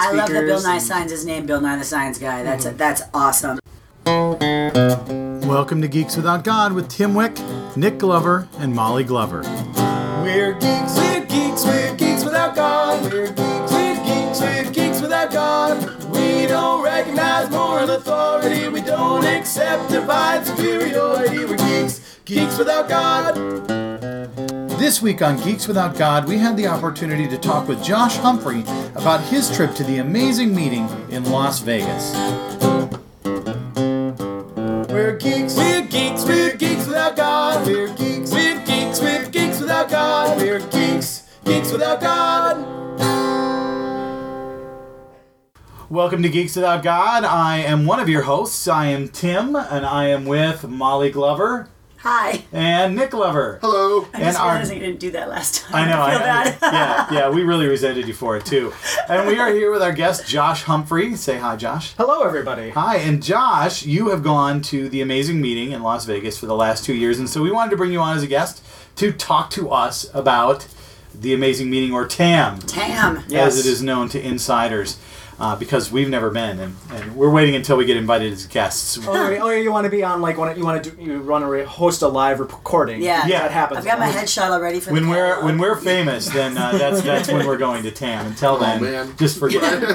I love that Bill Nye signs his name, Bill Nye the Science Guy. That's awesome. Welcome to Geeks Without God with Tim Wick, Nick Glover, and Molly Glover. We're geeks, we're geeks, we're geeks without God. We're geeks, we're geeks, we're geeks without God. We don't recognize moral authority. We don't accept divine superiority. We're geeks, geeks without God. This week on Geeks Without God, we had the opportunity to talk with Josh Humphrey about his trip to the amazing meeting in Las Vegas. We're geeks, we're geeks, we're geeks without God. We're geeks, we're geeks, we're geeks without God. We're geeks, geeks without God. Welcome to Geeks Without God. I am one of your hosts. I am Tim, and I am with Molly Glover. Hi. And Nick Glover. Hello. I just realized I didn't do that last time. I know. I feel bad. Yeah, we really resented you for it, too. And we are here with our guest, Josh Humphrey. Say hi, Josh. Hello, everybody. Hi, and Josh, you have gone to the amazing meeting in Las Vegas for the last 2 years, and so we wanted to bring you on as a guest to talk to us about the amazing meeting, or TAM. TAM. As it is known to insiders. Because we've never been, and we're waiting until we get invited as guests. You want to be on host a live recording? Yeah, that happens. I've got my headshot already for when we're famous, then that's when we're going to TAM. Until then, just forget it.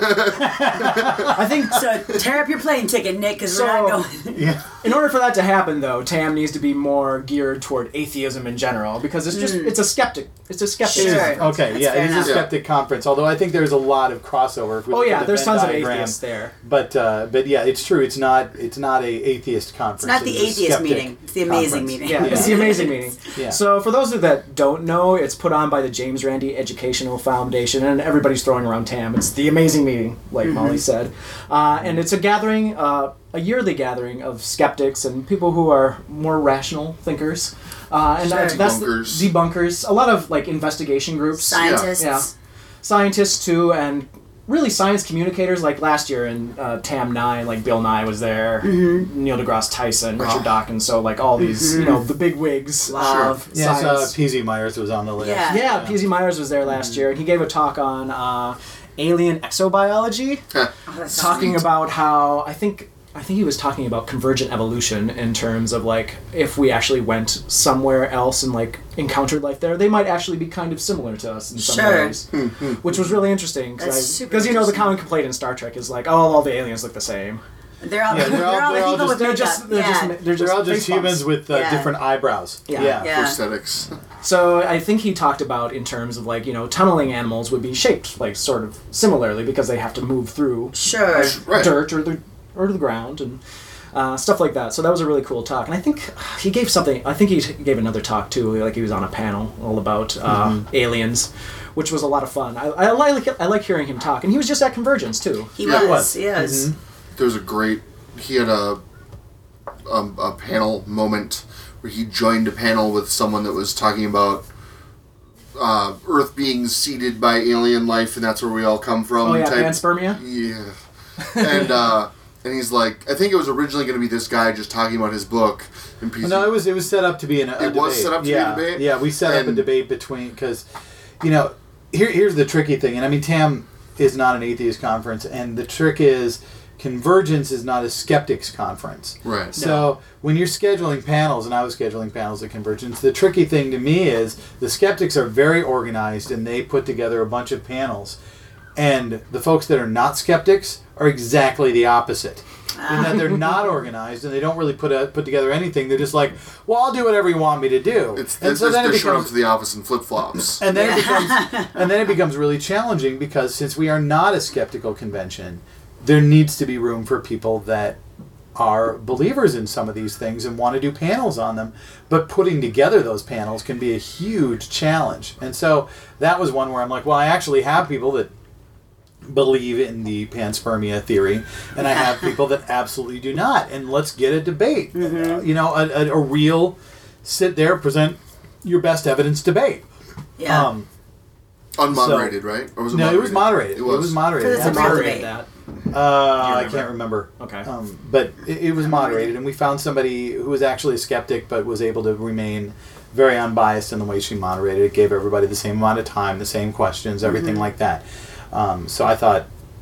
I think so. Tear up your plane ticket, Nick, because we're not going. Yeah. In order for that to happen, though, TAM needs to be more geared toward atheism in general, because it's a skeptic. It's a skeptic. Sure. Okay, yeah, it is a skeptic conference. Although I think there's a lot of crossover. There's tons of atheists there. But yeah, it's true. It's not a atheist conference. It's not the atheist meeting. It's the amazing meeting. Yeah, it's the amazing meeting. Yeah. So for those that don't know, it's put on by the James Randi Educational Foundation, and everybody's throwing around TAM. It's the amazing meeting, like Molly said, and it's a gathering, a yearly gathering of skeptics and people who are more rational thinkers, and that's debunkers. A lot of investigation groups, scientists, scientists too, and really science communicators. Like last year in TAM 9, Bill Nye was there, Neil deGrasse Tyson, Richard Dawkins, so all these, the big wigs of science. Yes, P.Z. Myers was on the list. Yeah, P.Z. Myers was there last year, and he gave a talk on alien exobiology, talking about how, I think he was talking about convergent evolution in terms of if we actually went somewhere else and encountered life there, they might actually be kind of similar to us in some ways, which was really interesting because the common complaint in Star Trek is all the aliens look the same. They're all people with makeup. They're all just humans with different eyebrows. Yeah. Prosthetics. So I think he talked about in terms of tunneling animals would be shaped sort of similarly because they have to move through dirt or the ground and stuff like that. So that was a really cool talk. And I think he gave another talk too, he was on a panel all about aliens, which was a lot of fun. I like hearing him talk. And he was just at Convergence too. He was. Yes. There was he had a panel moment where he joined a panel with someone that was talking about Earth being seeded by alien life, and that's where we all come from. Panspermia? Yeah. And he's like, I think it was originally going to be this guy just talking about his book. And no, it was set up to be a debate. It was set up to be a debate? Yeah, we set up a debate between, because, here's the tricky thing. And TAM is not an atheist conference, and the trick is Convergence is not a skeptics conference. Right. So when you're scheduling panels, and I was scheduling panels at Convergence, the tricky thing to me is the skeptics are very organized, and they put together a bunch of panels. And the folks that are not skeptics are exactly the opposite. In that they're not organized and they don't really put together anything. They're just like, well, I'll do whatever you want me to do. They're showing up to the office in flip-flops. And then it becomes really challenging because since we are not a skeptical convention, there needs to be room for people that are believers in some of these things and want to do panels on them. But putting together those panels can be a huge challenge. And so that was one where I'm like, well, I actually have people that believe in the panspermia theory, and I have people that absolutely do not. And let's get a debate. A real sit there, present your best evidence debate. Yeah. Unmoderated, right? Or was it moderated? No, it was moderated. It was moderated. It's a moderate that. I can't remember. Okay. But it was moderated, and we found somebody who was actually a skeptic, but was able to remain very unbiased in the way she moderated. It gave everybody the same amount of time, the same questions, everything like that. So I thought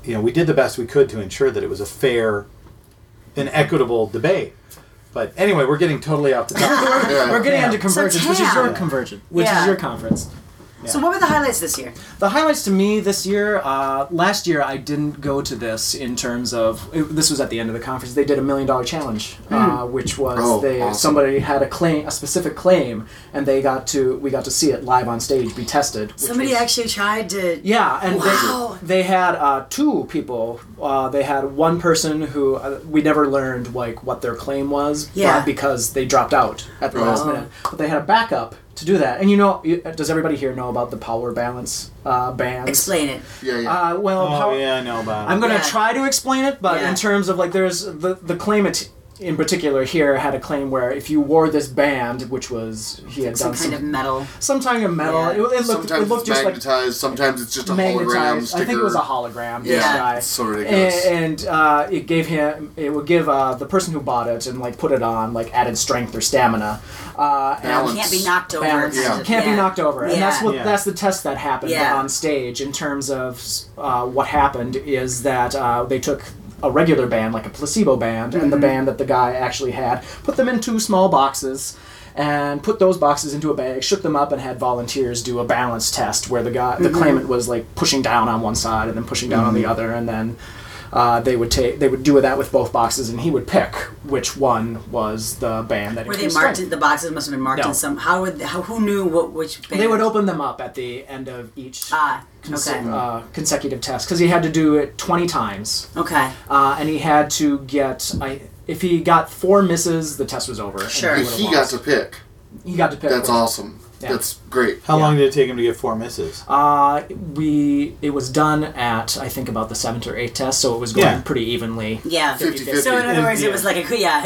we did the best we could to ensure that it was a fair and equitable debate. But anyway, we're getting totally off the topic. We're getting into Convergence, which is your Tam. Convergent, which is your conference. So what were the highlights this year? The highlights to me this year, last year I didn't go to this in terms of, this was at the end of the conference, they did $1 million challenge, which was awesome. somebody had a specific claim, and we got to see it live on stage be tested. which Somebody was- actually tried to... Yeah, and Wow. they had two people. They had one person who we never learned like what their claim was, because they dropped out at the last minute. But they had a backup to do that. And does everybody here know about the power balance bands? Explain it. Yeah. I know about it. I'm going to Yeah. try to explain it, but Yeah. in terms of like, there's the claimant in particular here had a claim where if you wore this band, which was he had Some done kind of metal. some kind of metal, Yeah. it Sometimes looked it's just like magnetized. Sometimes it's just a hologram magnetized. sticker. I think it was a hologram. Yeah. This guy. It's so ridiculous. And it would give the person who bought it and like put it on like added strength or stamina. Balance. Can't be knocked over. Balance. Yeah. Can't be knocked over, and that's what Yeah. that's the test that happened Yeah. on stage. In terms of what happened is that they took a regular band, like a placebo band, and the band that the guy actually had, put them in 2 small boxes, and put those boxes into a bag, shook them up, and had volunteers do a balance test where the claimant was like pushing down on one side and then pushing down on the other, and then they would do that with both boxes, and he would pick which one was the band that Were he they was marked? strength. The boxes must have been marked No. in some. Who knew which band? They would open them up at the end of each Okay. consecutive test, because he had to do it 20 times, Okay. and he had to get. If he got 4 misses, the test was over. and Sure. would've He got lost. to pick. He got to pick. That's which- awesome. Yeah. That's great. How long did it take him to get 4 misses? It was done at I think about the 7th or 8th test, so it was going pretty evenly. Yeah. 50-50. So in other words, Yeah. it was like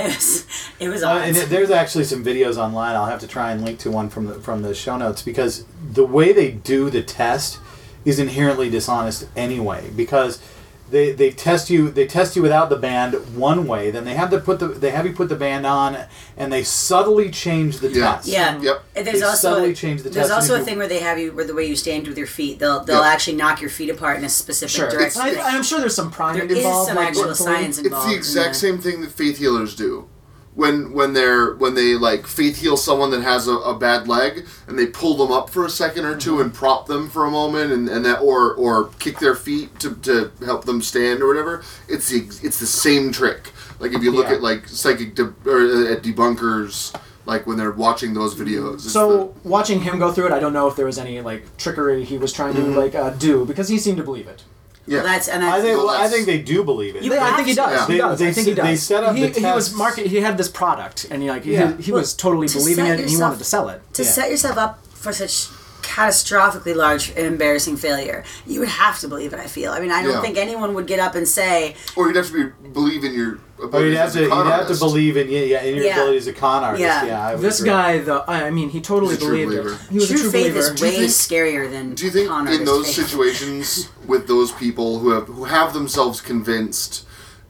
it was odds. And there's actually some videos online. I'll have to try and link to one from the show notes, because the way they do the test is inherently dishonest anyway, because they test you without the band one way, then they have you put the band on, and they subtly change the Yeah. test. Yeah. Yep. And They there's also subtly change the there's test also a into- thing where they have you where the way you stand with your feet. They'll Yep. actually knock your feet apart in a specific Sure, direction. and I'm sure there's some priming There is involved. some like, actual mentally. science It's involved. the in exact the- same thing that faith healers do. When they like faith heal someone that has a bad leg, and they pull them up for a second or two and prop them for a moment, and that or kick their feet to help them stand or whatever. It's the same trick. Like if you look Yeah. at like psychic at debunkers, like when they're watching those videos. It's So watching him go through it, I don't know if there was any like trickery he was trying to do, because he seemed to believe it. yeah. Well, that's I think they do believe it. You I think he does. Yeah. He does. I think he does. They set up the He was tests. He had this product, and he Well, was totally to believing set it, and he yourself- wanted to sell it. to Yeah. set yourself up for such catastrophically large and embarrassing failure, you would have to believe it. I feel. I mean, I don't Yeah. think anyone would get up and say, Or you'd have to believe in your Or abilities you'd have as to a you'd con have to artist. believe in in your Yeah. ability as a con artist. Yeah. Yeah, I would This agree. guy, though, I mean, he totally He's a true believed believer. it. He was true a true faith believer. is way scarier than Do you think con in artist those faith. situations with those people who have themselves convinced,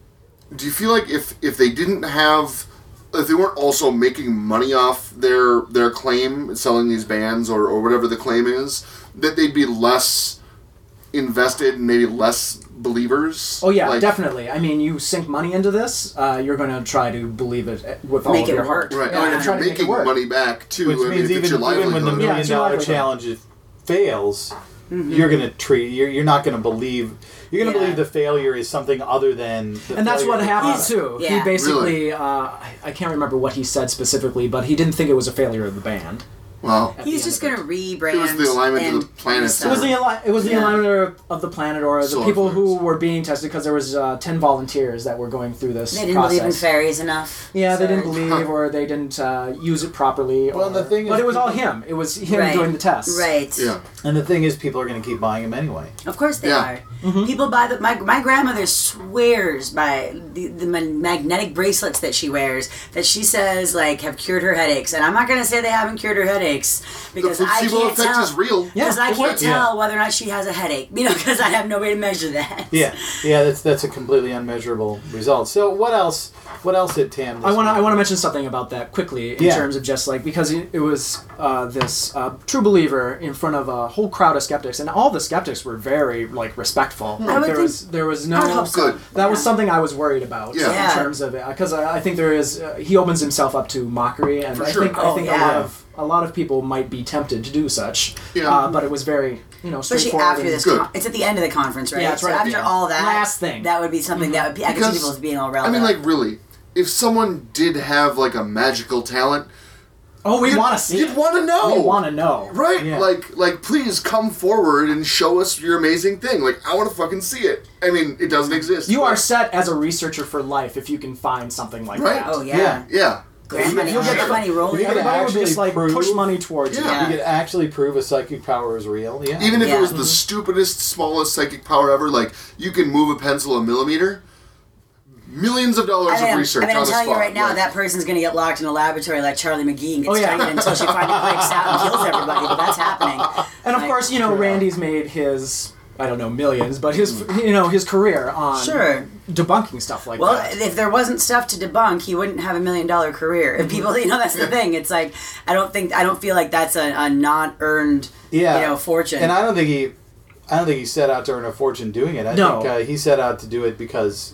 do you feel like if they didn't have, if they weren't also making money off their claim, selling these bands or whatever the claim is, that they'd be less invested and maybe less believers? Oh yeah, Like- definitely. I mean, you sink money into this, you're going to try to believe it with all Make of it your work. heart. Right, Yeah, and and if try you're to make it making work. money back too, Which I mean, means if it's your even when the livelihood. Yeah, $1 it's your million livelihood. challenge fails, you're gonna treat you're not gonna believe you're gonna Yeah. believe the failure is something other than the And that's failure what of the happened product. too. Yeah. He basically, I can't remember what he said specifically, but he didn't think it was a failure of the band. Well, at the He's end just of it. going to rebrand. It was the alignment of and the planets. It was resell. the Yeah. alignment of the planet, or the Solar people who flares. were being tested, because there was 10 volunteers that were going through this They didn't process. believe in fairies enough. Yeah, they so- didn't believe, or they didn't use it properly. Well, the thing is but it was all people- him. It was him Right. doing the tests. Right. yeah. And the thing is, people are gonna keep buying them anyway. Of course they Yeah. are. People buy the. My grandmother swears by the magnetic bracelets that she wears, that she says like have cured her headaches, and I'm not gonna say they haven't cured her headaches. headaches The because I placebo can't effect tell. is real. Because I it can't works. tell whether or not she has a headache, because I have no way to measure that. Yeah, that's a completely unmeasurable result. So what else did Tam? I want to mention something about that quickly in Yeah. terms of just like because it was this true believer in front of a whole crowd of skeptics, and all the skeptics were very like respectful. I would There was no I would hope so. Good. that was something I was worried about Yeah. in terms of it because I think there is he opens himself up to mockery, and For I sure. think Oh, I think yeah. a lot of people might be tempted to do such. Yeah. But it was very Especially straightforward. after and- this, Good. it's at the end of the conference, right? Yeah, it's so right at the after end. all that, Last thing. that would be something that would I could see people as being all riled I mean, up. like, really, if someone did have, like, a magical talent, Oh, we you'd- want to see. You'd it. want to know. We want to know. Right? Yeah. Like, please come forward and show us your amazing thing. Like, I want to fucking see it. I mean, it doesn't exist. You but- are set as a researcher for life if you can find something like Right. that. Oh yeah. Yeah. Grant money, You'll get grant the- money rolling. you get Everybody would actually just like prove- push money towards Yeah. you. Yeah. You could actually prove a psychic power is real. Yeah. Even if Yeah. it was the stupidest, smallest psychic power ever, like, you can move a pencil a millimeter, millions of dollars of research I'm on the telling spot. you right now, like, that person's going to get locked in a laboratory like Charlie McGee and get Oh, yeah. studied until she finally breaks out and kills everybody. But that's happening. And of Like, course, Randy's made his, I don't know, millions, but his, his career on Sure. debunking stuff like Well, that. if there wasn't stuff to debunk, he wouldn't have $1 million career. If people, that's the thing. It's like I don't feel like that's a not earned, fortune. And I don't think he set out to earn a fortune doing it. I No. think he set out to do it because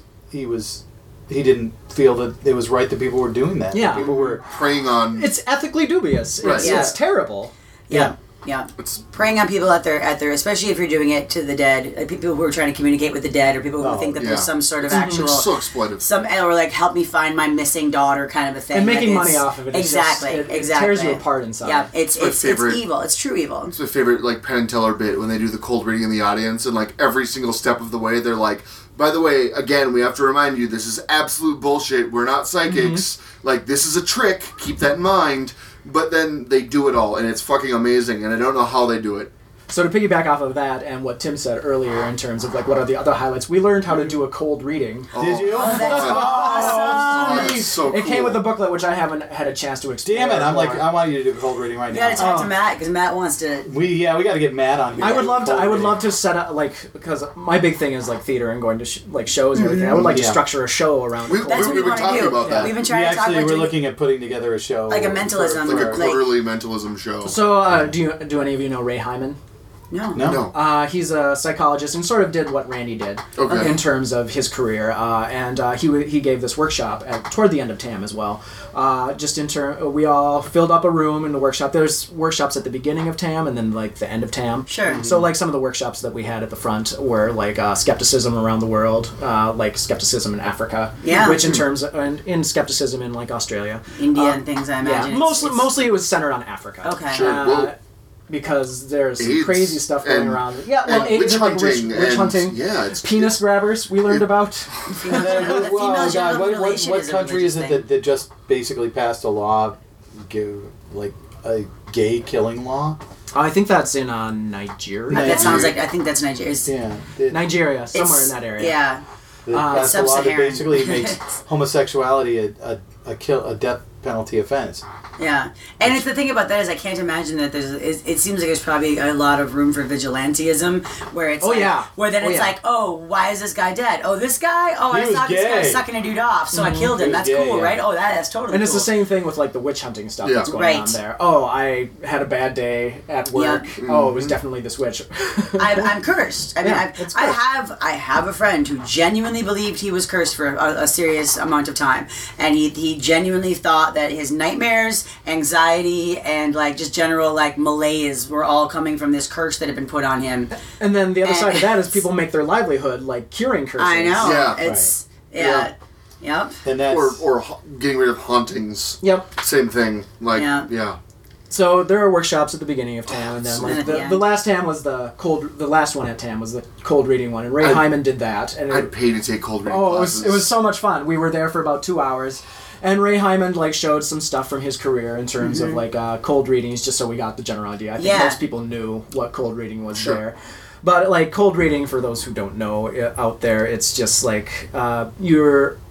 he didn't feel that it was right that people were doing that. Yeah. That people were. preying on... It's ethically dubious. Right. It's, Yeah. it's terrible. yeah. It's Preying on people at their, especially if you're doing it to the dead, like people who are trying to communicate with the dead, or people who Oh, think that yeah. there's some sort of it's actual, so exploitive. or like help me find my missing daughter kind of a thing. And Like, making it's- money off of it. It's Exactly, just, it exactly. tears you apart inside. Yeah, it's my favorite. evil. It's true evil. It's my favorite, like, Penn and Teller bit when they do the cold reading in the audience, and, like, every single step of the way, they're like, by the way, again, we have to remind you, this is absolute bullshit. We're not psychics. Like, this is a trick. Keep that in mind. But then they do it all, and it's fucking amazing, and I don't know how they do it. So to piggyback off of that and what Tim said earlier in terms of like what are the other highlights, we learned how to do a cold reading. Did you? Oh, that's Oh, awesome. that's so cool. It came with a booklet which I haven't had a chance to explore. Damn it! I'm like, more. I want you to do cold reading right You now. got to talk to Oh. Matt because Matt wants to. We got to get Matt on here. I would love to. Cold I would reading. love to set up like because my big thing is like theater and going to shows and everything. I would like to Yeah. structure a show around. We- cold That's We've what we been want to talking do. about that. We've been We trying to talk actually about were doing looking at putting together a show. like a mentalism, Like a like- quarterly mentalism show. So do any of you know Ray Hyman? No. No. He's a psychologist and sort of did what Randy did Okay. in terms of his career, and he gave this workshop toward the end of TAM as well. We all filled up a room in the workshop. There's workshops at the beginning of TAM and then like the end of TAM. Sure. So like some of the workshops that we had at the front were like skepticism around the world, like skepticism in Africa, Yeah. which in terms and in skepticism in like Australia, India and things, I imagine. yeah, It's- mostly it was centered on Africa. Okay. Sure. Well, because there's some AIDS crazy stuff going and- around. Yeah, well, and AIDS witch and, like, hunting witch and- hunting. yeah, it's- penis grabbers we learned about. Female genital mutilation what is a country is religious it thing. that just basically passed a law, like a gay killing law? I think that's in Nigeria. That sounds like, I think that's Nigeria. Yeah. Nigeria, somewhere in that area. Yeah. They passed a law that Sub-Saharan. basically makes homosexuality a death penalty offense. Yeah, and it's the thing about that is I can't imagine that it seems like there's probably a lot of room for vigilantism where it's Oh, like, yeah. where then Oh, it's yeah. like, oh, why is this guy dead? Oh, this guy? Oh, He I was thought this guy was gay. sucking a dude off, so I killed him. He was That's gay, cool, yeah. right? Oh, that's totally And it's cool. the same thing with like the witch hunting stuff Yeah. that's going Right. on there. Oh, I had a bad day at work. Yeah. Oh, it was definitely this witch. I'm cursed. I mean, Yeah, it's I cursed. have a friend who genuinely believed he was cursed for a serious amount of time, and he genuinely thought that his nightmares, anxiety, and like just general like malaise were all coming from this curse that had been put on him. And then the other And side of that is people make their livelihood like curing curses. I know. Yeah. It's Yeah. Yep. And that's Or getting rid of hauntings. Yep. Same thing. Like, Yeah. yeah. So there are workshops at the beginning of TAM, and then And like at the the end. last TAM was the last one at TAM was the cold reading one, and Ray Hyman did that. And I'd pay to take cold reading oh, classes. it was so much fun. We were there for about 2 hours, and Ray Hyman like showed some stuff from his career in terms of like cold readings, just so we got the general idea. I think Yeah. most people knew what cold reading was Sure. there. But like cold reading, for those who don't know out there, it's just like you're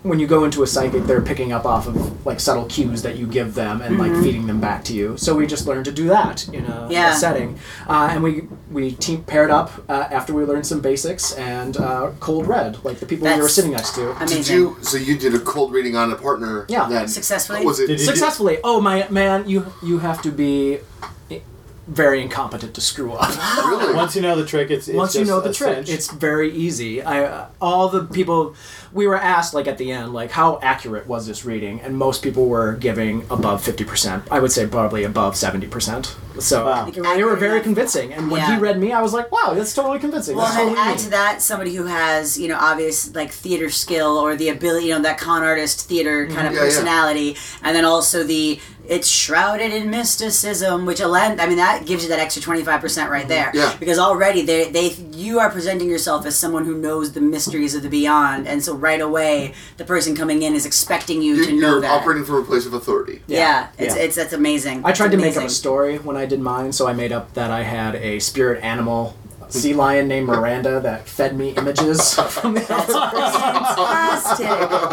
when you go into a psychic, they're picking up off of like subtle cues that you give them and like feeding them back to you. So we just learned to do that in a setting, and we team paired up after we learned some basics and cold read like the people we were sitting next to. Amazing. So you did a cold reading on a partner? Yeah. Then. Successfully? Was it Successfully. Oh my man, you have to be very incompetent to screw up. Really? Once you know the trick, it's Once you just know the a trick, cinch. it's very easy. All the people we were asked like at the end, like how accurate was this reading, and most people were giving above 50%. I would say probably above 70%. So Wow. they were very convincing. And when he read me, I was like, wow, that's totally convincing. Well, That's and totally add me. to that somebody who has, obvious like theater skill or the ability, that con artist theater kind of personality, and then also it's shrouded in mysticism, which that gives you that extra 25% right there. Yeah. Because already you are presenting yourself as someone who knows the mysteries of the beyond, and so right away the person coming in is expecting you to know You're that. operating from a place of authority. That's amazing. I tried It's to make up amazing. a story when I did mine, so I made up that I had a spirit animal sea lion named Miranda that fed me images from the Fantastic.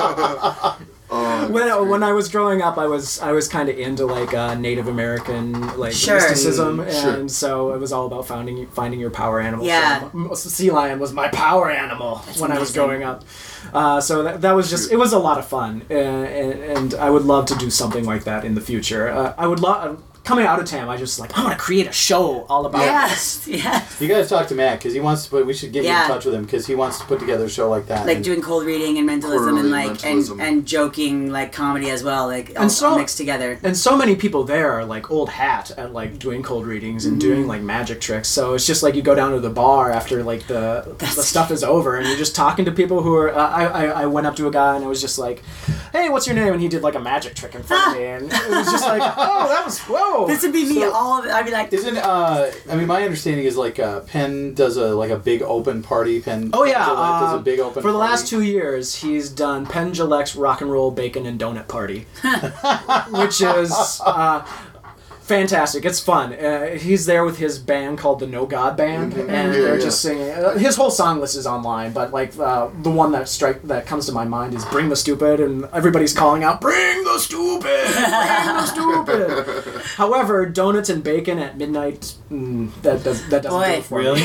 When I was growing up, I was kind of into like Native American mysticism, and so it was all about finding your power animal. Yeah. So, sea lion was my power animal when I was amazing. growing up. So that was just, it was a lot of fun, and I would love to do something like that in the future. I would love. Coming out of TAM, I just I want to create a show all about this. Yes. You guys talk to Matt because he wants to put. We should get you in Yeah. touch with him because he wants to put together a show like that. Like And- doing cold reading and mentalism Cold and reading, like mentalism. and joking like comedy as well, like all mixed together. And so many people there are like old hat at like doing cold readings and doing like magic tricks. So it's just like you go down to the bar after like the stuff is over and you're just talking to people who are. I went up to a guy and I was just like, "Hey, what's your name?" And he did like a magic trick in front of me, and it was just like, "Oh, that was whoa." This would be me. All of it. I'd be like, Isn't my understanding is like Penn does a big open party. Penn. Oh yeah, Gillette does a big open for the party. last 2 years, he's done Penn Gillette's Rock and Roll Bacon and Donut Party, which is fantastic. It's fun. He's there with his band called the No God Band, and they're just singing. His whole song list is online, but like the one that comes to my mind is "Bring the Stupid," and everybody's calling out "Bring the Stupid, Bring the Stupid." However, donuts and bacon at midnight that doesn't do it for Really? me.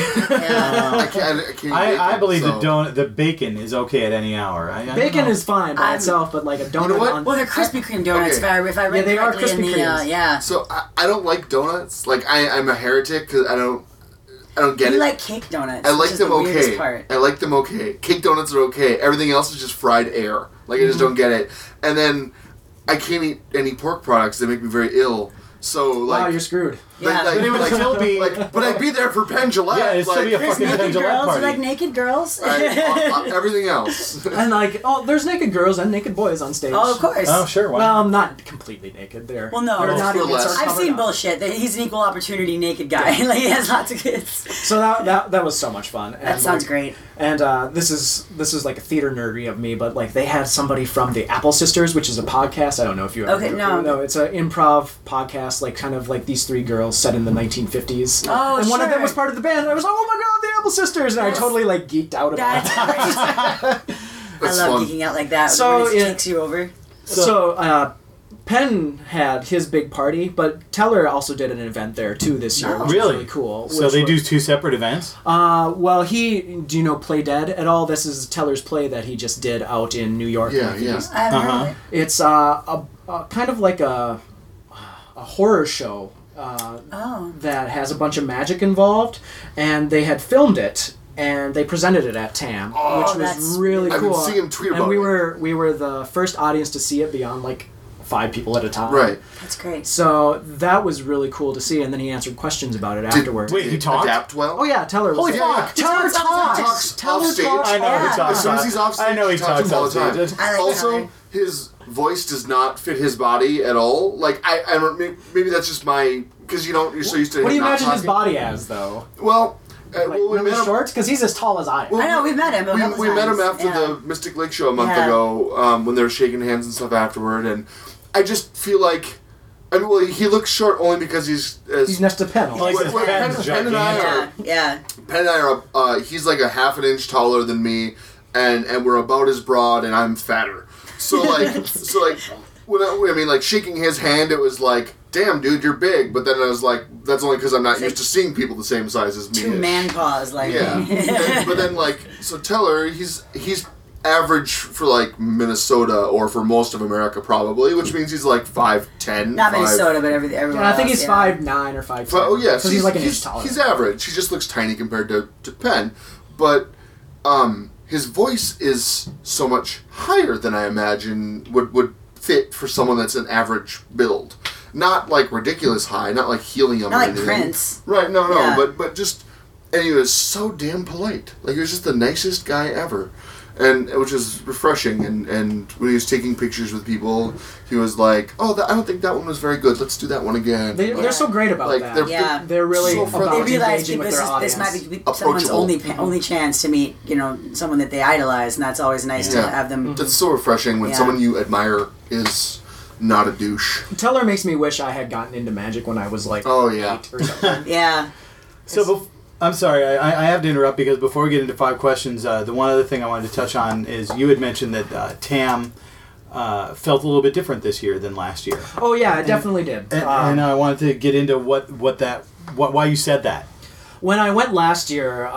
I believe the bacon is okay at any hour. I Bacon don't know. is fine by itself, but like a donut. know what? On, well, they're Krispy Kreme donuts. Okay. If I read they are correctly in Krispy the Kremes. yeah. So I don't like donuts. Like I'm a heretic because I don't get You it. like cake donuts. I which like is them the weirdest okay. part. I like them okay. Cake donuts are okay. Everything else is just fried air. Like I just don't get it. And then I can't eat any pork products. They make me very ill. So like, wow, you're screwed. Yeah. But it would still be. but I'd be there for Penn Gillette. Yeah, it'd still be a There's fucking naked Penn Gillette girls. party. You like naked girls? everything else. And like, there's naked girls and naked boys on stage. Oh, of course. Oh, sure. Why Well, not completely naked. They're Well, no. they're not For even less. sort of I've covered seen up. bullshit. He's an equal opportunity naked guy. Like he has lots of kids. So that was so much fun. And That sounds great. And this is like a theater nerdy of me, but like they had somebody from the Apple Sisters, which is a podcast. I don't know if you ever Okay, no. it's an improv podcast, like kind of like these three girls set in the 1950s. Oh, and one of them sure. was part of the band. And I was like, oh my god, the Apple Sisters, and I totally like geeked out about That's that. great. I That's love fun. geeking out like that. So, when it yeah. takes you over. So Penn had his big party, but Teller also did an event there too this year, Oh. which Really? was really cool. So which they was- do two separate events. Well, do you know Play Dead at all? This is Teller's play that he just did out in New York. Yeah, yeah. I haven't heard of it. It's a kind of like a horror show Oh. that has a bunch of magic involved, and they had filmed it and they presented it at TAM, Oh, which that's was really I've been cool. seeing him tweet and about we it. were the first audience to see it beyond like 5 people at a time. Right. That's great. So that was really cool to see, and then he answered questions about it afterwards. wait, he talked? Adapt well. Oh yeah, Teller was Holy there. fuck! Teller talks. Talks Teller off stage. talks. I know Yeah. he talks. As soon as he's off stage, I know he talks all off the time. stage. I like Also, Teller. his voice does not fit his body at all. Like I don't. Maybe that's just my because you're so used to. What do him you not imagine his talking. body as, though? Well, Like well, we really met him. short? Because he's as tall as I am. Well, I know, we've met him a couple We met him times. after Yeah. the Mystic Lake show a month Yeah. ago when they were shaking hands and stuff afterward, and I just feel like. I mean, well, he looks short only because he's next to Penn. Like Wait, his wait, Penn's Penn and I gigantic. are Yeah. Penn and I are. He's like a half an inch taller than me, and we're about as broad, and I'm fatter. So like, when I mean, like shaking his hand, it was like, damn, dude, you're big. But then I was like, that's only because I'm not used to seeing people the same size as me. Two man paws, like. Yeah. But then like, so Teller, he's average for like Minnesota or for most of America probably, which means he's like 5'10". Not Minnesota, but everywhere. Yeah, I think else, he's 5'9" or 5'10". Oh yeah, because he's like an inch taller. He's average. He just looks tiny compared to Penn, but his voice is so much higher than I imagine would fit for someone that's an average build. Not like ridiculous high, not like helium. Not or like anything. Prince. Right? No, Yeah. but just, and he was so damn polite. Like he was just the nicest guy ever. And which is refreshing, and when he was taking pictures with people, he was like, "Oh, I don't think that one was very good. Let's do that one again." They're so great about Like, that. Yeah. They're really So about They realize engaging with this, their audience. this might be someone's Approachable. only chance to meet, someone that they idolize, and that's always nice to have them. That's so refreshing when Yeah. someone you admire is not a douche. Teller makes me wish I had gotten into Magic when I was like Oh, yeah. 8 or something. Yeah. So, I'm sorry, I have to interrupt because before we get into 5 questions, the one other thing I wanted to touch on is you had mentioned that Tam felt a little bit different this year than last year. Oh yeah, I definitely did. And I wanted to get into why you said that. When I went last year,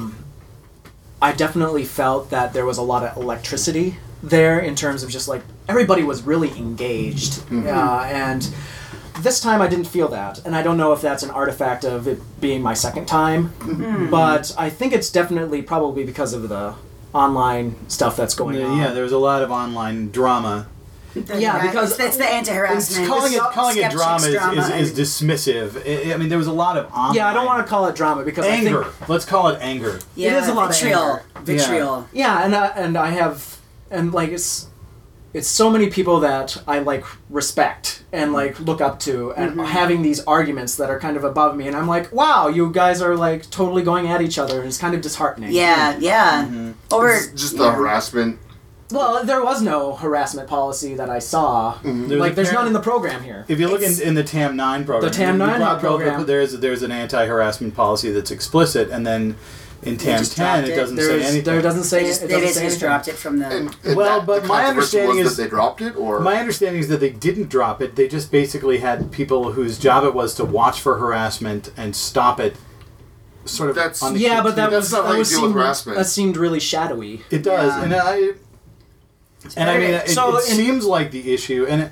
I definitely felt that there was a lot of electricity there in terms of just like everybody was really engaged, and this time I didn't feel that, and I don't know if that's an artifact of it being my second time, but I think it's definitely probably because of the online stuff that's going on. Yeah, there was a lot of online drama. Yeah, because it's the anti-harassment. Calling it drama Skeptics is dismissive. I mean, there was a lot of online yeah, I don't want to call it drama because anger. I think Let's call it anger. Yeah, it is a lot of vitriol. anger. Vitriol. yeah, and I have and like it's so many people that I like respect and like look up to and having these arguments that are kind of above me, and I'm like, wow, you guys are like totally going at each other, and it's kind of disheartening. Yeah, yeah. Or It's just the harassment. Well, there was no harassment policy that I saw. Like, there's none in the program here. If you look in the TAM 9 program, The TAM 9 program. there's an anti-harassment policy that's explicit, and then in TAM just 10 dropped it it. doesn't say anything. There doesn't say they just, it they doesn't basically say just anything. dropped it from the. And Well, that, but the my controversy understanding was is- that they dropped it, or My understanding is that they didn't drop it. They just basically had people whose job it was to watch for harassment and stop it. Sort of. That's- on the Yeah, but that That's was not how that you was deal with seemed, harassment. that seemed really shadowy. It does, Yeah. and I mean, it So in- seems like the issue, and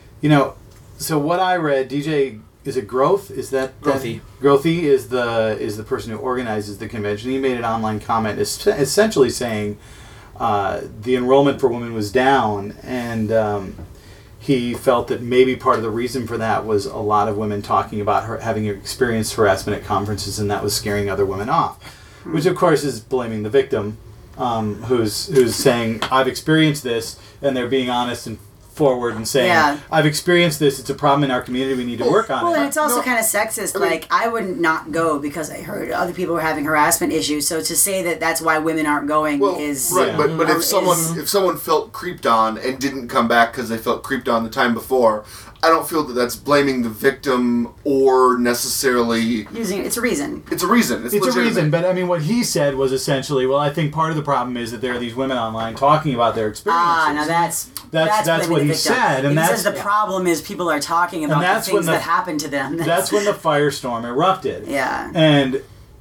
so what I read, DJ, is it Growth? Is that Growthy. Growthy is the person who organizes the convention. He made an online comment, essentially saying the enrollment for women was down, and he felt that maybe part of the reason for that was a lot of women talking about her having experienced harassment at conferences, and that was scaring other women off, which of course is blaming the victim, who's saying, I've experienced this, and they're being honest and forward and saying, Yeah. I've experienced this, it's a problem in our community, we need to work on Well, it. and it's also No, kind of sexist. I mean- Like, I wouldn't not go because I heard other people were having harassment issues. So to say that that's why women aren't going well, is right. Yeah. But is- if someone felt creeped on and didn't come back because they felt creeped on the time before, I don't feel that that's blaming the victim or necessarily. using it's a reason. It's a reason. It's a legitimate. reason, but I mean, what he said was essentially, well, I think part of the problem is that there are these women online talking about their experiences. Now that's That's blaming what the he victim. said, and he that's- says the problem is people are talking about the that's when things the- that happened to them. That's when the firestorm erupted. Yeah. And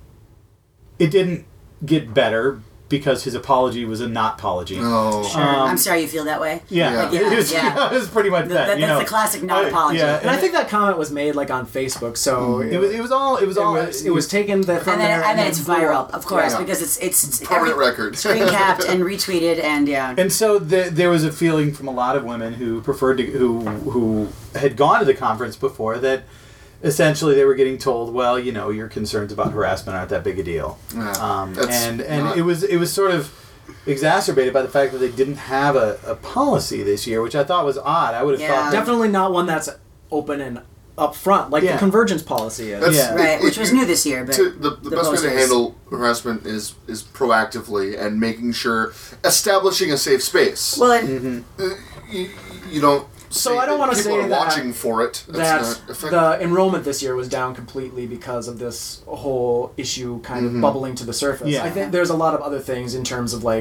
it didn't get better because his apology was a not apology. Oh. Sure. I'm sorry you feel that way. Yeah, Yeah. It, was, Yeah. it was pretty much that. That's you know. the classic not apology. Yeah, And I think that comment was made like on Facebook, so it was all it was taken from And there, then it's blew viral, up. of course, Yeah. because it's Permanent record. screen capped and retweeted, and yeah. And so there was a feeling from a lot of women who preferred to who had gone to the conference before that essentially they were getting told, well, your concerns about harassment aren't that big a deal. Yeah, that's And not- it was sort of exacerbated by the fact that they didn't have a policy this year, which I thought was odd. I would have Yeah. thought that, Definitely not one that's open and upfront, like Yeah. the convergence policy is. That's- Yeah. Right, which was new this year, but the best way to posters. handle harassment is proactively and making sure establishing a safe space. Well, and You don't. So I don't wanna people say are that- watching for it. That That's not effective. the enrollment this year was down completely because of this whole issue kind of bubbling to the surface. Yeah. I think there's a lot of other things in terms of like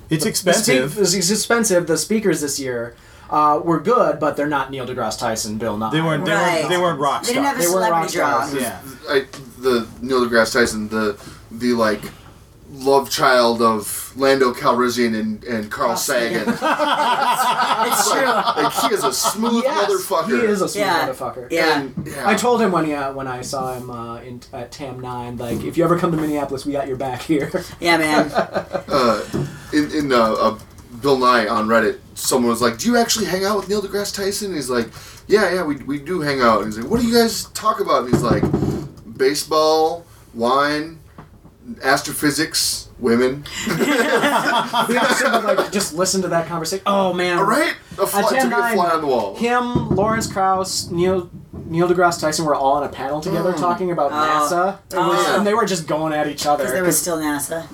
It's expensive. It's expensive. The speakers this year were good, but they're not Neil deGrasse Tyson, Bill Nye. They weren't. They weren't rock They didn't have stars. a They weren't rock celebrity draw. stars. Yeah. The Neil deGrasse Tyson, the like love child of Lando Calrissian and Carl Sagan. It's true. Like he is a smooth motherfucker. He is a smooth Yeah. motherfucker. Yeah. And, yeah. I told him when I saw him at TAM 9, like, if you ever come to Minneapolis, we got your back here. Yeah, man. in Bill Nye on Reddit, someone was like, "Do you actually hang out with Neil deGrasse Tyson?" And he's like, "Yeah, we do hang out." And he's like, "What do you guys talk about?" And he's like, "Baseball, wine, astrophysics, women." We should like just listen to that conversation. Oh man! All right, At took TAM a 9, fly on the wall. him, Lawrence Krauss, Neil deGrasse Tyson were all on a panel together talking about NASA. And they were just going at each other. Because there was still NASA.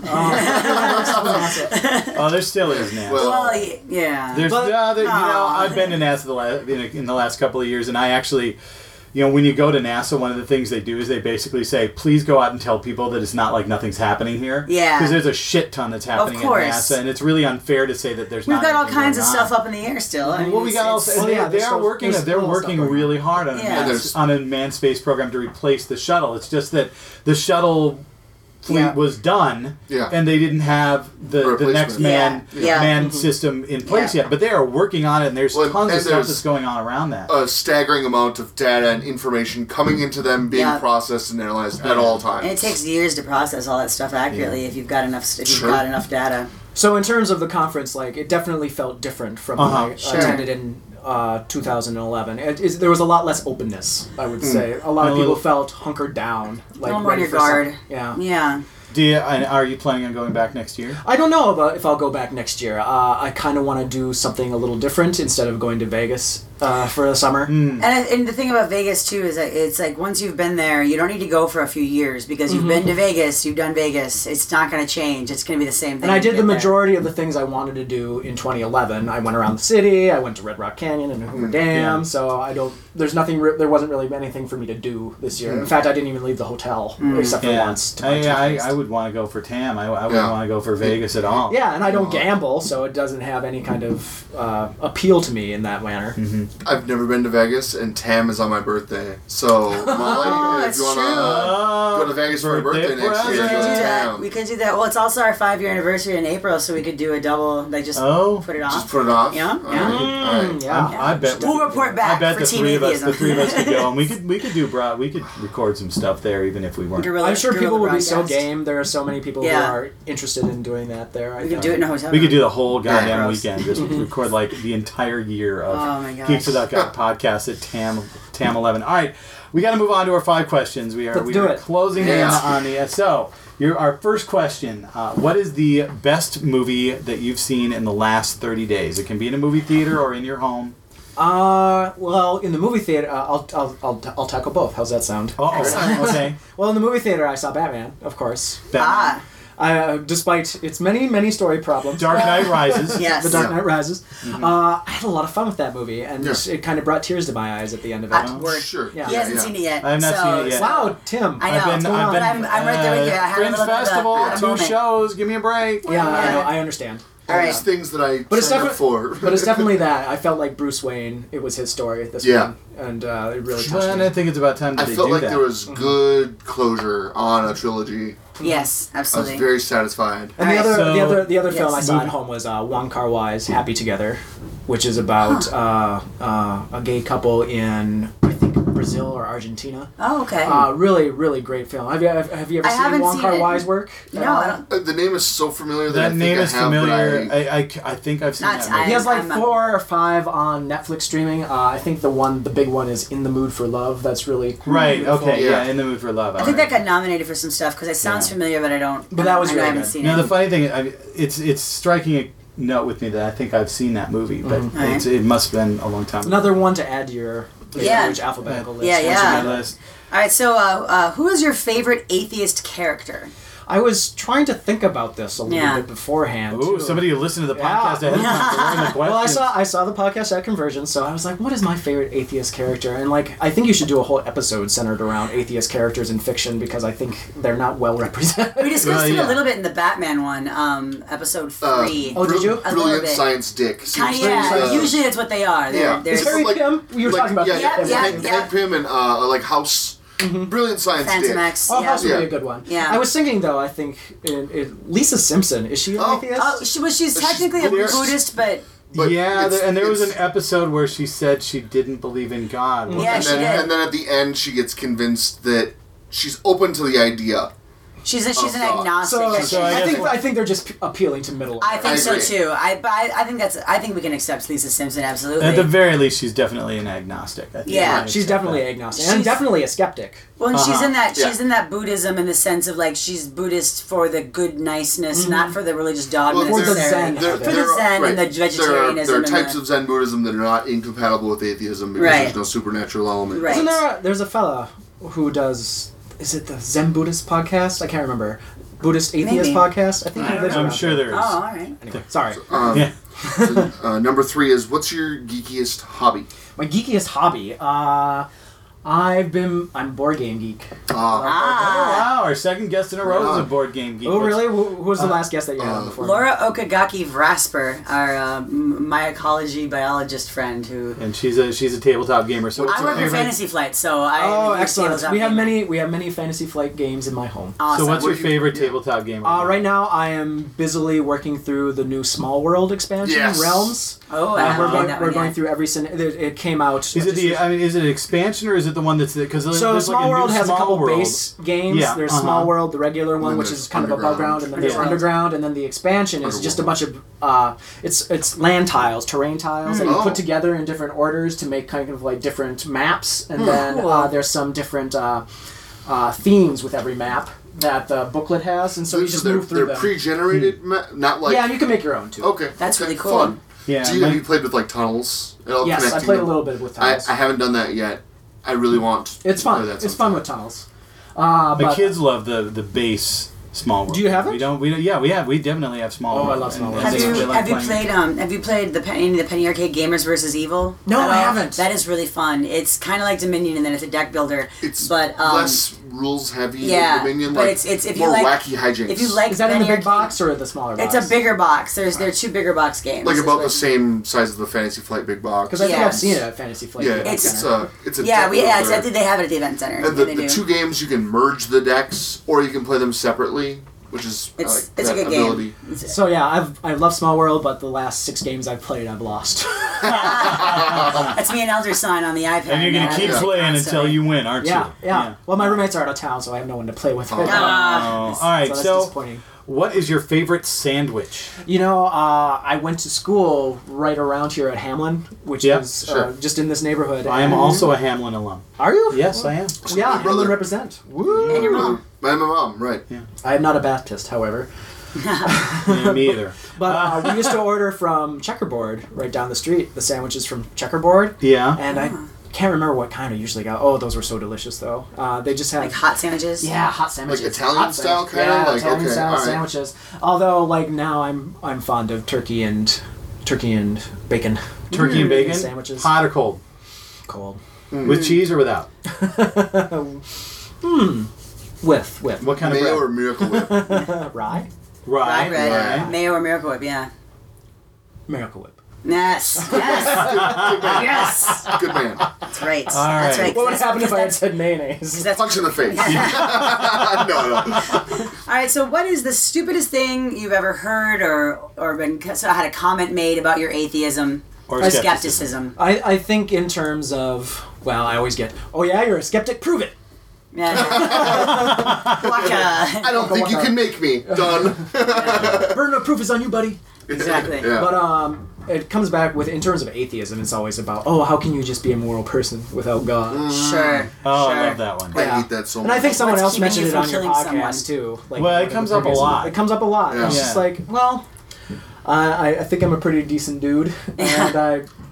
Oh, there still is NASA. Well, Yeah. There's, I've been to NASA in the last couple of years, and I actually, when you go to NASA, one of the things they do is they basically say, please go out and tell people that it's not like nothing's happening here. Yeah. Because there's a shit ton that's happening at course. NASA, and it's really unfair to say that there's We've not got all anything kinds of going stuff on. up in the air still. I mean, Well, we got it's- also, it's- they are working. there's They're little working stuff going really hard on Yeah. on a manned space program to replace the shuttle. It's just that the shuttle fleet Yeah. was done, Yeah. and they didn't have the Replacement. next manned Yeah. manned system in place Yeah. yet. But they are working on it, and there's Well, tons and of stuff there's that's going on around that. a staggering amount of data and information coming into them, being Yeah. processed and analyzed at all times. And it takes years to process all that stuff accurately if you've got enough data. So in terms of the conference, like, it definitely felt different from when I Sure. attended in 2011. There was a lot less openness, I would say. A lot of A people little- felt hunkered down, like little more on ready your for guard. Yeah. Yeah. Are you planning on going back next year? I don't know if I'll go back next year. I kind of want to do something a little different instead of going to Vegas for the summer. And the thing about Vegas too is that it's like once you've been there, you don't need to go for a few years because you've been to Vegas, you've done Vegas. It's not going to change. It's going to be the same thing. And I when you did the get there. majority of the things I wanted to do in 2011. I went around the city. I went to Red Rock Canyon and Hoover Dam. Yeah. So there wasn't really anything for me to do this year. In fact, I didn't even leave the hotel except for once. To my toothpaste. I would want to go for TAM. I wouldn't want to go for Vegas at all. Yeah, and I don't gamble, so it doesn't have any kind of appeal to me in that manner. I've never been to Vegas, and TAM is on my birthday. So, Molly, if that's you want to Oh, go to Vegas for my birthday next year, We present. could go do to that. TAM. We could do that. Well, it's also our 5-year anniversary in April, so we could do a double. Like just Oh. put it off. Just put it off. Yeah, All yeah. right. All right. Yeah. I bet We'll report back I bet for the Team three of us Atheism. could go, and we could record some stuff there, even if we weren't. I'm sure people would be so broadcast. game. There are so many people Yeah. who are interested in doing that there. We could do it in a hotel. We could room. do the whole goddamn gross. weekend. Just record like the entire year of Oh my gosh. Geeks Without God podcast at TAM 11. All right, we got to move on to our 5 questions. We Let's do are it. closing in on the so. Our first question: what is the best movie that you've seen in the last 30 days? It can be in a movie theater or in your home. Well, in the movie theater, I'll tackle both. How's that sound? Oh, okay. Well, in the movie theater, I saw Batman, of course. Batman. Despite its many story problems. Dark Knight Rises. Yes. The Dark Knight Rises. I had a lot of fun with that movie, and it kind of brought tears to my eyes at the end of it. Word. Sure. Yeah. He hasn't seen it yet. I have not so, seen it yet. Wow, Tim. I know. I've been, but I'm right there with you. I had a Fringe little bit of a- Festival, a 2 moment. shows. Give me a break. Yeah, I know. I understand. All right. These things that I But it's signed up definitely for. But it's definitely that. I felt like Bruce Wayne. It was his story. This Yeah. one, and it really touched Well, me. I think it's about time that I they felt do like that. there was good closure on a trilogy. Yes, I was absolutely. very satisfied. And Alright, the other film yes. I saw at home was Wong Kar-wai's Happy Together, which is about a gay couple in I think Brazil or Argentina. Oh, okay. Really, really great film. Have you ever I seen haven't Wong seen Kar-wai's it. work? no, I don't. The name is so familiar that That I think name I is have, familiar. but I think I've seen Not that movie. He has like I'm- 4 or 5 on Netflix streaming. I think the big one is In the Mood for Love. That's really Right, beautiful. okay, yeah, Yeah. In the Mood for Love. I think that got nominated for some stuff because it sounds Yeah. familiar, but I don't. But that was I really haven't good. seen Now, it. the funny thing, it's striking a note with me that I think I've seen that movie, but Alright. it must have been a long time ago. Another one to add to your Yeah. huge alphabetical list. Yeah, once you yeah. get My it. list. All right, so who is your favorite atheist character? I was trying to think about this a little Yeah. bit beforehand. Ooh, too. somebody who listened to the Yeah. podcast ahead of time to learn the Well, questions. I saw the podcast at Conversion, so I was like, what is my favorite atheist character? And like, I think you should do a whole episode centered around atheist characters in fiction because I think they're not well represented. We discussed it yeah. a little bit in the Batman one, episode 3. Oh, did you? A little Brilliant bit. Science Dick. Kinda, seems to be yeah. the- Usually that's what they are. They're, Yeah. they're Is Harry like- Pym? You were talking about yeah, that. yeah, Hank Pym and like House. Brilliant Science Phantom Dick. X. Oh, yeah. House would be Yeah. a good one. Yeah. I was thinking though. I think Lisa Simpson is she an Oh. atheist? Oh, she's technically a Buddhist. Buddhist, but But yeah, it's- and there was an it's- episode where she said she didn't believe in God. Yeah, and she then, did. and then at the end, she gets convinced that she's open to the idea. she's an God. agnostic. So, and so I I guess- think they're just appealing to middle. I think I so agree. too. I think we can accept Lisa Simpson absolutely. At the very least, she's definitely an agnostic. I think. Yeah. I She's accept definitely that. agnostic and She's- definitely a skeptic. Well, and she's in that Yeah. she's in that Buddhism in the sense of like she's Buddhist for the good niceness, not for the religious dogma For the necessarily. Zen. For the Zen and the vegetarianism. There are and types the, of Zen Buddhism that are not incompatible with atheism because Right. there's no supernatural element. Right. There's a fella who does, is it the Zen Buddhist podcast? I can't remember. Buddhist atheist Maybe. podcast? I think he lives I'm around sure here. there is. oh, all right. Anyway, sorry. Yeah. Number 3 is, what's your geekiest hobby? My geekiest hobby. I'm board game geek. Oh, wow, our second guest in a row is a board game geek. Oh, really? Who was the last guest that you had on before? Laura Okagaki Vrasper, our mycology biologist friend who. And she's a tabletop gamer. So what's I your work for favorite? Fantasy Flight, so I. Oh, use excellent. tabletop We have gaming. many Fantasy Flight games in my home. Awesome. So what's your What do you- favorite yeah. tabletop game? Right now, I am busily working through the new Small World expansion, Yes. Realms. Oh, I haven't played that We're one going yet. through every it came out. Is it the? I mean, is it an expansion or is it the one that's because So Small World has a couple base games. Yeah, There's uh-huh. Small World, the regular one, then which there's is kind of above ground, and then there's Underworld. Underground, and then the expansion is just a bunch of it's land tiles, terrain tiles that you Oh. put together in different orders to make kind of like different maps, and then Cool. there's some different themes with every map that the booklet has, and so you just they're, move through they're them. pre-generated, not like... Yeah, you can make your own too. Okay. That's okay, really cool. Fun. Yeah, Have my- you played with like tunnels? And all Yes, I connecting played a them? little bit with I tunnels. haven't done that yet. I really want It's to play fun. that It's sometime. fun with tunnels. My But kids love the base Small World. Do you have it? We don't. Yeah, we have. We definitely have Small Oh, World. I love Small and- World. and Have they you like playing it. have you played any of the Penny Arcade Gamers versus Evil? No, at I all? haven't. That is really fun. It's kind of like Dominion, and then it's a deck builder. It's but less rules heavy yeah, than Dominion. but Like, it's if you more like wacky hijinks. if you like is that in the Penny big Arcade- box or the smaller box? It's a bigger box. There are two bigger box games. like about the It's same size as the Fantasy Flight big box. Because I think Yeah. I've seen it at Fantasy Flight. yeah, Event it's Center. it's a Yeah, deck I builder. think they have it at the event center. And Yeah, the they do. two games you can merge the decks, or you can play them separately, which is I like It's that a good ability. game. It's- So yeah, I love Small World, but the last 6 games I've played, I've lost. That's me and Elder Sign on the iPad. And you're gonna man. keep I playing constantly. until you win, aren't yeah, you? yeah. Well, my roommates are out of town, so I have no one to play with. Oh. right now. Ah. Oh, all right. So that's So, disappointing. what is your favorite sandwich? You know, I went to school right around here at Hamlin, which Yep, is sure. just in this neighborhood. I am and- also a Hamlin alum. Are you? Yes, I am. Yeah, My Hamlin brother. represent. Woo! And your mom. My mom, right. I am not a Baptist, however. Yeah, me either. But we used to order from Checkerboard right down the street, the sandwiches from Checkerboard. Yeah. And I can't remember what kind I usually got. Oh, those were so delicious, though. They just had Like hot sandwiches. yeah, hot sandwiches, Like Italian Hot style sandwiches. kinda? Yeah, Like, Italian okay, style alright. sandwiches. Although, like now, I'm fond of turkey and bacon. Turkey and bacon. Sandwiches. Hot or cold? Cold. With cheese or without? With What kind Mayo of or Miracle Whip? rye, bread? Rye bread. Right. Mayo or Miracle Whip, yeah. Miracle Whip. Yes. Yes. Yes. Good man. That's right. All That's right. right. What would That's- happen if I had that's- said mayonnaise? that's- Punch in the face. no. All right. So, what is the stupidest thing you've ever heard or been had a comment made about your atheism Or or skepticism. skepticism? I think in terms of, well, I always get, oh yeah, you're a skeptic, prove it. Yeah. Waka. I don't think you can make me. Done. Burden of proof is on you, buddy. Exactly. Yeah. But it comes back with, in terms of atheism, it's always about, oh, how can you just be a moral person without God? Sure. Oh, sure. I love that one. I hate that so And much. I think someone What's else keeping mentioned you it from on your killing podcast someone? too. Like Well, it one of comes the up a previous- lot. It comes up a lot. And it's Yeah. just like, well, I think I'm a pretty decent dude, and I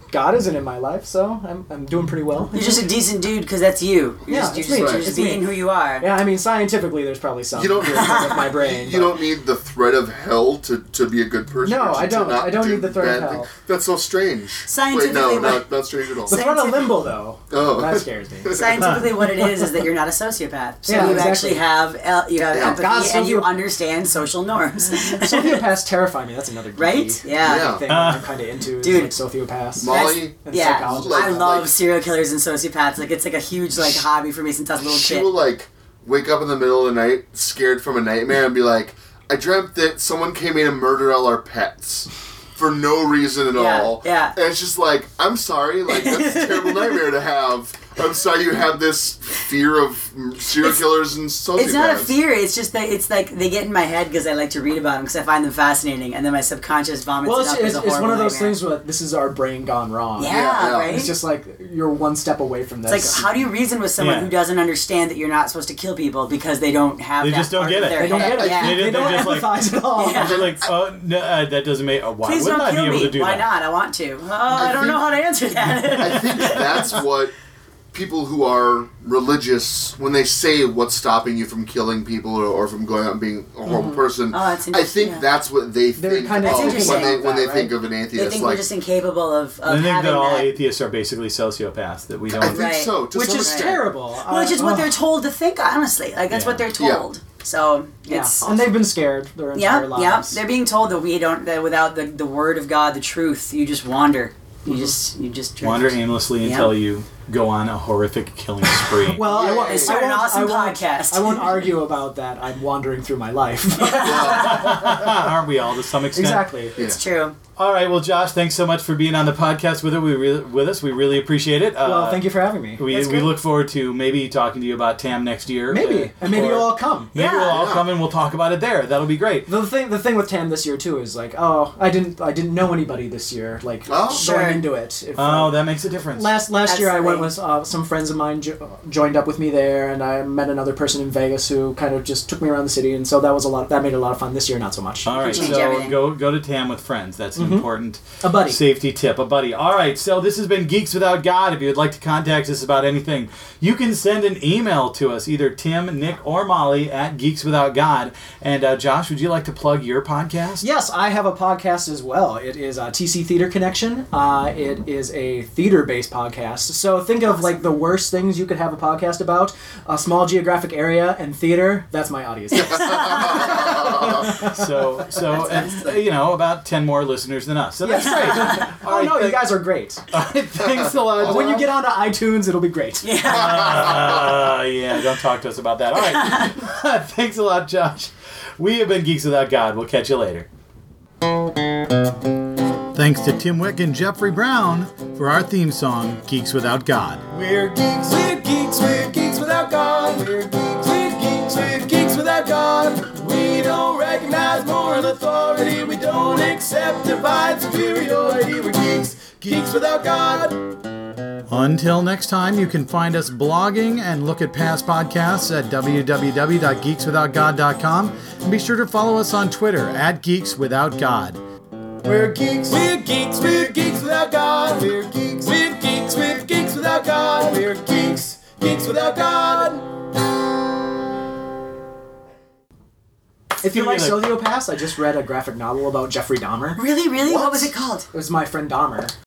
God isn't in my life, so I'm doing pretty well. You're just a decent dude because that's you. You're Yeah, just, it's you're me. just, you're It's just me. being who you are. Yeah, I mean, scientifically, there's probably some You don't- weird thing with my brain. You don't need the threat of hell to be a good person. No, or to I don't. not I don't do need the threat of bad hell. things. That's so strange. Scientifically, Wait, no, what- not strange at all. The threat of limbo, though, Oh. that scares me. Scientifically, what it is that you're not a sociopath. So Yeah, you exactly. actually have empathy God's and you sociopath. understand social norms. Sociopaths terrify me. That's another geeky Right? Yeah. thing I'm kind of into. Dude. Is like sociopaths. Molly, and Yeah, psychology. Like- I love like- serial killers and sociopaths. Like it's like a huge hobby for me since I was a little she kid. will wake up in the middle of the night scared from a nightmare and be like, I dreamt that someone came in and murdered all our pets for no reason at Yeah, all. yeah. And it's just like, I'm sorry, that's a terrible nightmare to have. I'm sorry you have this fear of serial killers and sociopaths. It's not a fear. It's just that it's like they get in my head because I like to read about them because I find them fascinating, and then my subconscious vomits Well, it up as a it's horrible one of those nightmare. things where this is our brain gone wrong. Yeah, Yeah, yeah. right. It's just like you're one step away from this. It's like, how do you reason with someone Yeah. who doesn't understand that you're not supposed to kill people because they don't have They that just don't part get of it. their they don't head. get it. Yeah. They They don't just like- empathize at all. Yeah. They're like, oh, no, that doesn't make. Why Please wouldn't don't I be kill able me. to do Why that? not? I want to. Oh, I don't think- know how to answer that. I think that's what people who are religious, when they say what's stopping you from killing people or from going out and being a horrible person, Oh, that's I interesting, think yeah. that's what they They're think kind of of interesting when they, about when they that, think right? of an They atheist. think Like, we're just incapable of I think having that all that. atheists are basically sociopaths. That we I don't. think Right. so. To Which some is extent. terrible. Well, it's just what Ugh. they're told to think, honestly. Like, that's Yeah. what they're Yeah. told. So, Yeah, it's... and they've been scared their entire Yeah, lives. yeah. They're being told that without the word of God, the truth, you just wander. You just drift. Wander aimlessly Yeah. until you go on a horrific killing spree. Well, I won't. Yay. Start an awesome podcast. I won't argue about that. I'm wandering through my life. Aren't we all to some extent? Exactly. It's true. All right. Well, Josh, thanks so much for being on the podcast with us. We really appreciate it. Well, thank you for having me. We That's good. look forward to maybe talking to you about TAM next year. Maybe, and maybe or you'll all come. Maybe Yeah. we'll all Yeah. come and we'll talk about it there. That'll be great. The thing with TAM this year too is like, oh, I didn't know anybody this year. Like Oh. Sure. going into it. If, Oh, that makes a difference. Last year I went Absolutely. with some friends of mine joined up with me there, and I met another person in Vegas who kind of just took me around the city, and so that made it a lot of fun. This year, not so much. All right, Change so everything. go to TAM with friends. That's an important A buddy. safety tip. A buddy. All right, so this has been Geeks Without God. If you would like to contact us about anything, you can send an email to us, either Tim, Nick, or Molly at Geeks Without God. And Josh, would you like to plug your podcast? Yes, I have a podcast as well. It is TC Theater Connection. It is a theater-based podcast. So think of like the worst things you could have a podcast about: a small geographic area and theater. That's my audience. So and, about 10 more listeners than us. So that's great. Oh no, you guys are great. All right, thanks a lot. When you get onto iTunes, it'll be great. Yeah, don't talk to us about that. All right. Thanks a lot, Josh. We have been Geeks Without God. We'll catch you later. Thanks to Tim Wick and Jeffrey Brown for our theme song, Geeks Without God. We're geeks, we're geeks, we're geeks without God. We're geeks, we're geeks, we're geeks without God. We don't recognize moral authority. We don't accept divine superiority. We're geeks, geeks without God. Until next time, you can find us blogging and look at past podcasts at www.geekswithoutgod.com. And be sure to follow us on Twitter at GeeksWithoutGod. We're geeks, we're geeks, we're geeks without God. We're geeks, we're geeks, we're geeks without God. We're geeks, geeks without God. If you like Really? sociopaths, I just read a graphic novel about Jeffrey Dahmer. Really, really? What What? was it called? It was My Friend Dahmer.